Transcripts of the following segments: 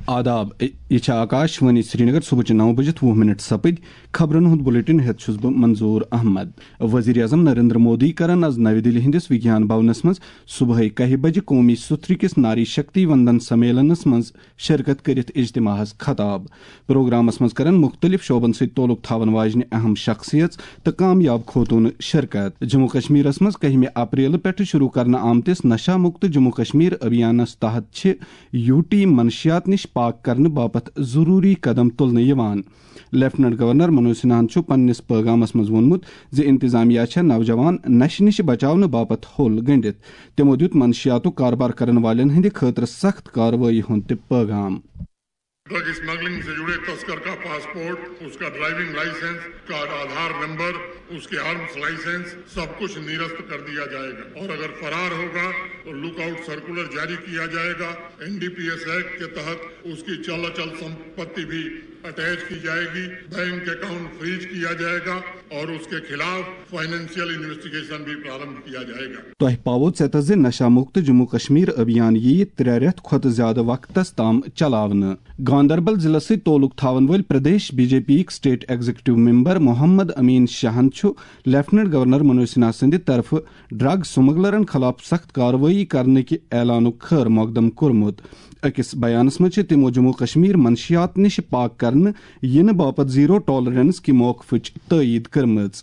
آداب یہ آکاشوانی سری نگر صبح 9 بجے 20 سپد خبرن ہند بلیٹن ہیت چھس بہ منظور احمد. وزیر اعظم نریندر مودی کرن آز نئی دہلی ہندس وگیان بھونس مز صبح 1 بجے قومی ستری کس ناری شکتی وندن سمیلنس مز شرکت کرت اجتماعس خطاب. پروگرامس مز کرن مختلف شعبن ست تعلق تھاون واجنہ اہم شخصیت تو کامیاب خوتون شرکت. جموں کشمیرس مز 1 اپریل پہ شروع کرنا آمتس نشہ مکت جموں کشمیر ابھیانس تحت چھ یوٹی منشیات نش پاک کرنے باپت ضروری قدم تلنے یوان. لیفٹنٹ گورنر منوج سنہاہن چھُ پننس پیغامس مز وونمت زِ انتظامیہ چھےٚ نوجوان نشہ نش بچاونہٕ باپت ہوٚل گٔنڈِتھ. تمو دیُت منشیاتُک کاربار کرن والٮ۪ن ہٕنٛدِ خٲطرٕ سخت کاروٲیی ہُنٛد تہِ پیغام. ڈرگ اسمگلنگ سے جڑے تسکر کا پاسپورٹ، اس کا ڈرائیونگ لائسنس کا آدھار نمبر، اس کے آرمز لائسنس سب کچھ نیرست کر دیا جائے گا، اور اگر فرار ہوگا تو لک آؤٹ سرکولر جاری کیا جائے گا. NDPS ایکٹ کے تحت اس کی چل اچل سمپتی بھی اٹیچ کی جائے گی، بینک اکاؤنٹ فریز کیا جائے گا اور اس کے خلاف فائنینشیل انویسٹیگیشن بھی پرارمبھ کیا جائے گا. تہ پاو ژےٚ زِ نشہ مکت جموں کشمیر ابھیان یی 3 رٮ۪تھ کھۄتہٕ زیادٕ وقتس تام چلاونہٕ. گاندربل ضلع ست تعلق تھاون ول پردیش BJP یک state executive member Mohammad Amin شاہن چھُ لیفٹنٹ گورنر منوج سنہا سندِ طرفہٕ ڈرگ سمگلرن خلاف سخت کاروٲیی کرنٕکہِ اعلانُک خیر مقدم کوٚرمُت. أکِس بیانس منٛز چھِ تِمو جموں کشمیر منشیات نش پاک کرنہٕ یِنہٕ باپت زیرو ٹالرنس کہِ موقفٕچ تٲیید کٔرمٕژ.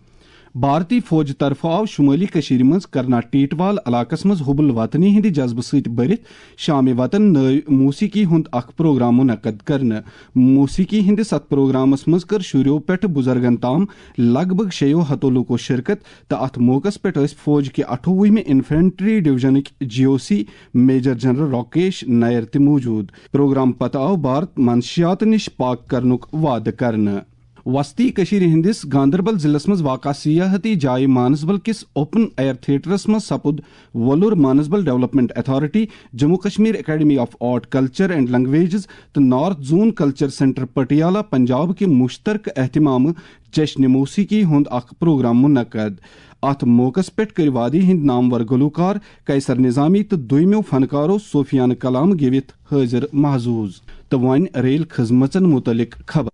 بھارتی فوج طرف آو شمالی کشیر مز کرنا ٹیٹوال علاقس مز حب الوطنی ہند جذبہ ست برتھ شام وطن نو موسیقی ہند اخ پروگرام منعقد کرنا. موسیقی ہندس ات پروگرامس مز کر شریو پہ بزرگن تام لگ بھگ 600 لوکو شرکت تو ات موقع پہ فوج کے 28ویں انفینٹری ڈویژنک GOC major general Rakesh Nair تہ موجود. پروگرام پتہ آو بھارت منشیات نش پاک کرنک وعدہ کرنا. وسطی کشیر ہندس گاندربل ضلع مز واقع سیاحتی جائے مانسبل کس اوپن ایئر تھیٹرس مز سپد ولور Mansbal development authority, Jammu Kashmir academy of art culture and languages تو North Zone Culture Centre Patiala Punjab کے مشترکہ اہتمام جشن موسیقی ہند اخ پروگرام منعقد. ات موقع پہ کر وادی ہند نامور گلوکار قیصر نظامی تو دویمو فنکارو صوفیانہ کلام گیوتھ حاضر محظوظ. تو ون ریل خدمتن متعلق خبر.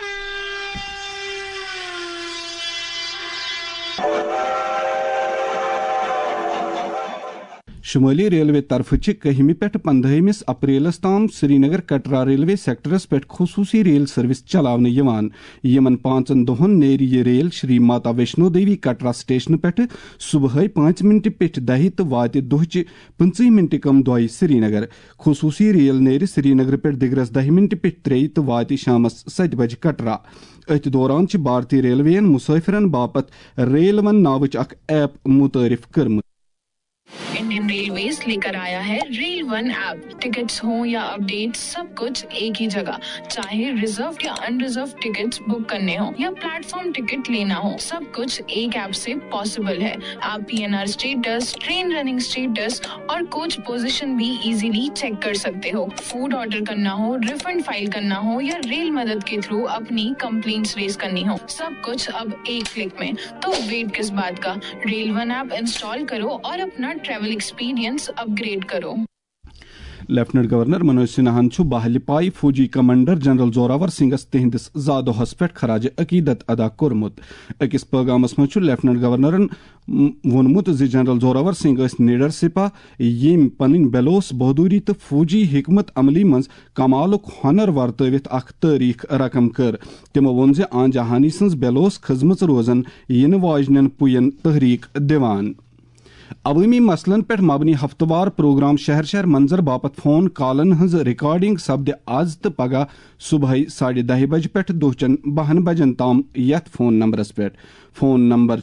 شمالی ریلوے طرف 1 پہ 15 اپریلس تام سری نگر کٹرا ریلوے سیکٹرس پہ خصوصی ریل سروس چلاونہٕ یوان. یمن 5 دۄہن نیرِ یہ ریل شری ماتا ویشنو دیوی کٹرا سٹیشن پہ صبح 5 منٹ پیٹھ 10 تو واتہِ دُہچہِ 15 منٹ کم 2 سری نگر. خصوصی ریل نیرِ سری نگر پہ دگرس 10 منٹ پیٹھ 3 تو واتہِ شامس 7 بجے کٹرا. ات دوران بھارتی ریلوے مسافرن باپت ریل ون ناوچ اخ ایپ متعارف کرمت. انڈین ریلویز لے کر آیا ہے ریل ون ایپ. ٹکٹس ہوں یا اپڈیٹ سب کچھ ایک ہی جگہ. چاہے ریزرو یا ان ریزرو ٹکٹس بک کرنے ہوں یا پلیٹ فارم ٹکٹ لینا ہو، سب کچھ ایک ایپ سے پاسبل ہے. آپ PNR status, train running status اور کوچ پوزیشن بھی ایزیلی چیک کر سکتے ہو. فوڈ آرڈر کرنا ہو، ریفنڈ فائل کرنا ہو یا ریل مدد کے تھرو اپنی کمپلینٹس ریز کرنی ہو، سب کچھ اب ایک کلک میں. تو ویٹ کس بات کا، ریل ون ایپ انسٹال کرو اور اپنا ٹریول ایکسپیرینس اپ گریڈ کرو. لیفٹنٹ گورنر منوج سنہاہن بحالہ پائی فوجی کمانڈر جنرل زوراور سنگھس تہندس زا دۄہس پہ خراج عقیدت ادا کورمت. أکس پیغامس مز لیفٹنٹ گورنرن وونمت زِ جنرل زوراور سنگھ نیڈر سپاہ یم پنن بیلوس بہادری تو فوجی حکمت عملی مز کمالک ہنر ورتوت اخ تاریخ رقم کر. تمو وون زِ آن جہانی سنز بیلوس کھزمژ روزن ینہٕ واجنین پُین تحریک دِوان. عوٲمی مسلن پہ مبنی ہفتہ وار پروگرام شہر شہر منظر باپت فون کالن ہز ریکارڈنگ سپدِ آز تو پگہ صبح 10:30 بجے پہ دُہچن 12 بجن تام یتھ فون نمبرس پہ. Phone number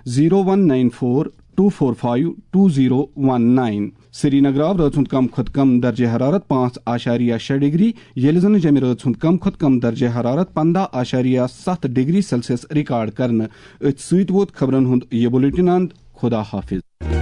0194-245-2019. سری نگر آو رٲژ ہُنٛد کم کھۄتہٕ کم درجہ حرارت 5.6 ڈگری ییٚلہِ زن جمہِ رٲژ ہُنٛد کم کھۄتہٕ کم درجہ حرارت 15.7 ڈگری سیلسیس ریکارڈ کرنہٕ. أتھۍ سۭتۍ ووت خبرن ہُنٛد یہِ بُلیٹن اند. خدا حافظ.